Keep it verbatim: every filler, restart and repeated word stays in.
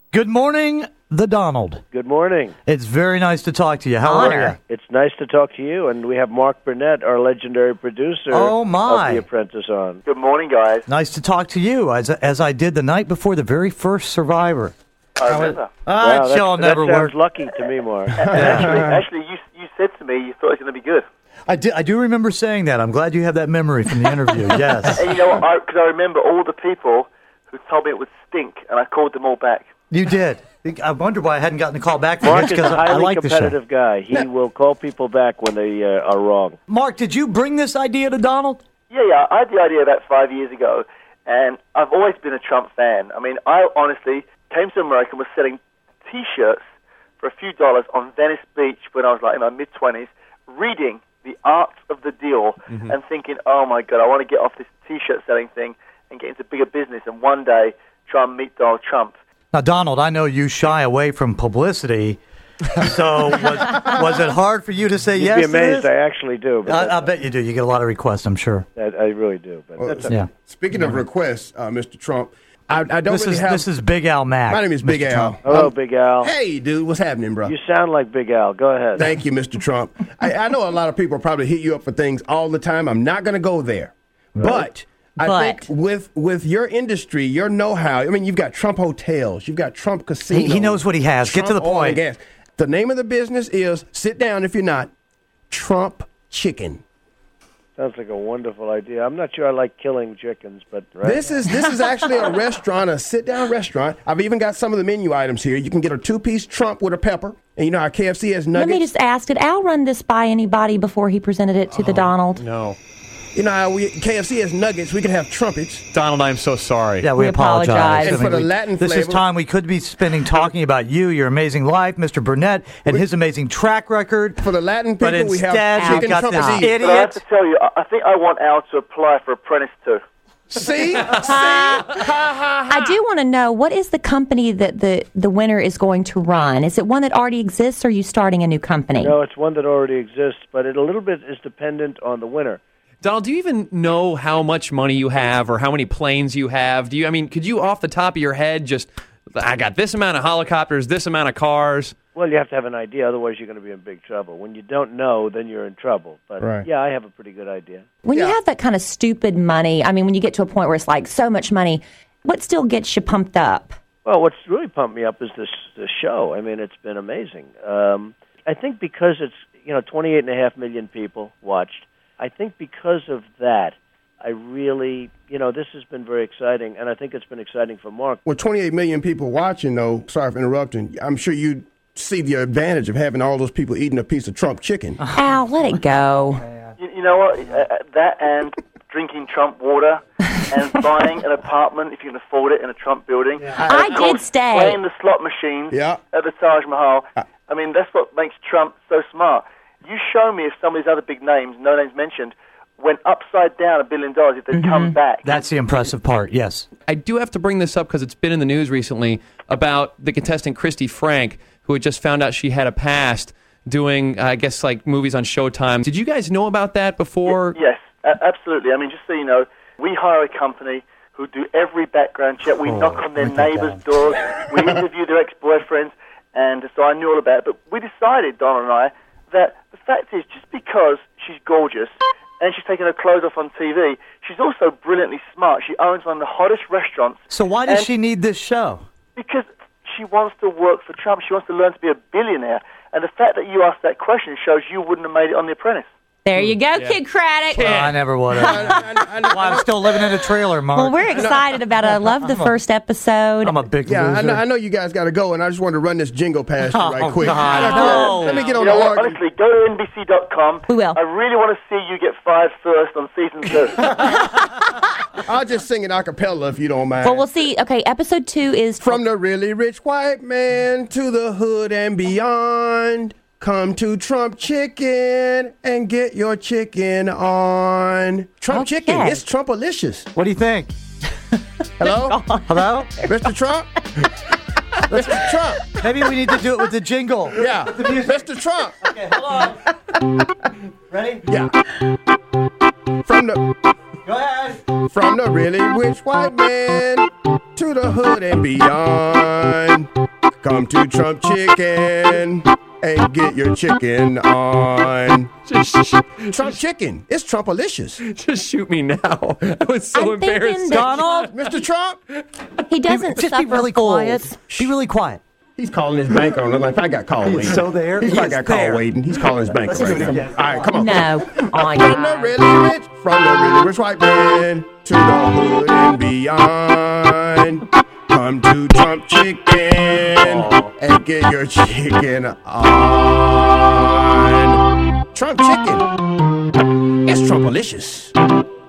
Good morning, the Donald. Good morning. It's very nice to talk to you. How Honor. are you? It's nice to talk to you, and we have Mark Burnett, our legendary producer Oh, my. of The Apprentice on. Good morning, guys. Nice to talk to you, as as I did the night before the very first Survivor. I remember. Ah, Wow, that show that never sounds worked. lucky to me, Mark. Actually, actually, you you said to me you thought it was going to be good. I, did, I do remember saying that. I'm glad you have that memory from the interview. Yes. And you know what? Because I, I remember all the people who told me it would stink, and I called them all back. You did. I wonder why I hadn't gotten the call back from you. Mark It's is a 'cause I, I highly like the show. competitive guy. He will call people back when they uh, are wrong. Mark, did you bring this idea to Donald? Yeah, yeah. I had the idea about five years ago, and I've always been a Trump fan. I mean, I honestly came to America and was selling T-shirts for a few dollars on Venice Beach when I was like in my mid-twenties, reading The Art of the Deal Mm-hmm. and thinking, oh, my God, I want to get off this T-shirt selling thing and get into bigger business and one day try and meet Donald Trump. Now, Donald, I know you shy away from publicity, so was, was it hard for you to say You'd yes be to amazed. this? I actually do. But I, I bet you do. You get a lot of requests, I'm sure. I, I really do. But Well, that's Yeah. Speaking of requests, uh, Mister Trump, I, I don't This really is have. this is Big Al Mack. my name is Big Mister Al. Trump. Hello, Um, Big Al. Hey, dude, what's happening, bro? You sound like Big Al. Go ahead. Thank you, Mister Trump. I, I know a lot of people probably hit you up for things all the time. I'm not going to go there, but. I But- think with with your industry, your know-how, I mean, you've got Trump hotels, you've got Trump casinos. He- he knows what he has. Get to Trump the oil point. and gas. The name of the business is, sit down if you're not, Trump Chicken. Sounds like a wonderful idea. I'm not sure I like killing chickens, but right. This is this is actually a restaurant, a sit-down restaurant. I've even got some of the menu items here. You can get a two-piece Trump with a pepper, and you know how K F C has Let nuggets. me just ask, did Al run this by anybody before he presented it to the Donald? No. You know how we, K F C has nuggets. We can have trumpets. Donald, I'm so sorry. Yeah, we, We apologize. apologize. And I mean, for the we- Latin this is flavor- time we could be spending talking about you, your amazing life, Mister Burnett, and his amazing track record. For the Latin But people, we have instead, chicken we've got trumpet this eat. idiot. But I have to tell you, I, I think I want Al to apply for Apprentice too. See? See? I do want to know, what is the company that the, the winner is going to run? Is it one that already exists, or are you starting a new company? No, it's one that already exists, but it a little bit is dependent on the winner. Donald, do you even know how much money you have or how many planes you have? Do you? I mean, could you off the top of your head just, I got this amount of helicopters, this amount of cars? Well, you have to have an idea, otherwise you're going to be in big trouble. When you don't know, then you're in trouble. But Right. yeah, I have a pretty good idea. When Yeah. you have that kind of stupid money, I mean, when you get to a point where it's like so much money, what still gets you pumped up? Well, what's really pumped me up is this this show. I mean, it's been amazing. Um, I think because it's, you know, twenty-eight and a half million people watched. I think because of that, I really, you know, this has been very exciting, and I think it's been exciting for Mark. With twenty-eight million people watching, though, sorry for interrupting, I'm sure you see the advantage of having all those people eating a piece of Trump chicken. Al, let it go. You, you know what? Uh, that and drinking Trump water and buying an apartment, if you can afford it, in a Trump building. I And of course, did stay. Playing the slot machines Yeah. at the Taj Mahal. I mean, that's what makes Trump so smart. You show me if some of these other big names, no names mentioned, went upside down a billion dollars if they'd come back. That's the impressive part, yes. I do have to bring this up because it's been in the news recently about the contestant Christy Frank, who had just found out she had a past doing, I guess, like movies on Showtime. Did you guys know about that before? Yes, a- absolutely. I mean, just so you know, we hire a company who do every background check. We knock on their write that neighbors' doors. We interview their ex-boyfriends. And so I knew all about it. But we decided, Donna and I, that the fact is, just because she's gorgeous and she's taking her clothes off on T V, she's also brilliantly smart. She owns one of the hottest restaurants. So why does And- she need this show? Because she wants to work for Trump. She wants to learn to be a billionaire. And the fact that you asked that question shows you wouldn't have made it on The Apprentice. There you go, Kid Craddock. Oh, I never would have. I, I, I, Well, I'm still living in a trailer, Mark. Well, we're excited about it. I love the first episode. I'm a big yeah, I loser. know, I know you guys got to go, and I just wanted to run this jingle past you right Oh, quick. God, Let- no. Let me get You on know the what? argument. Honestly, go to N B C dot com. We will. I really want to see you get fired first on season two. I'll just sing it a cappella if you don't mind. Well, we'll see. Okay, episode two is From the really rich white man to the hood and beyond, come to Trump Chicken and get your chicken on. Trump Okay. Chicken, it's Trumpalicious. What do you think? Hello? Hello? Mister Trump? Mister Trump. Maybe we need to do it with the jingle. Yeah. Mister Trump. Okay, hold on. Ready? Yeah. From the Go ahead. from the really rich white man to the hood and beyond. Come to Trump Chicken and get your chicken on. Trump Chicken. It's Trumpalicious. Just shoot me now. I was so I'm thinking embarrassed. that- Donald, Mister Trump, He doesn't just suffer be really fools. quiet. Be really quiet. he's calling his bank on it. Like, I got call waiting. so there. He's He probably is got call there. waiting. He's calling his bank Let's do right it now. again. All right, come on. No. Oh, From the really rich, from the really rich white man to the hood and beyond. Come to Trump Chicken and get your chicken on. Trump Chicken. It's Trumpalicious.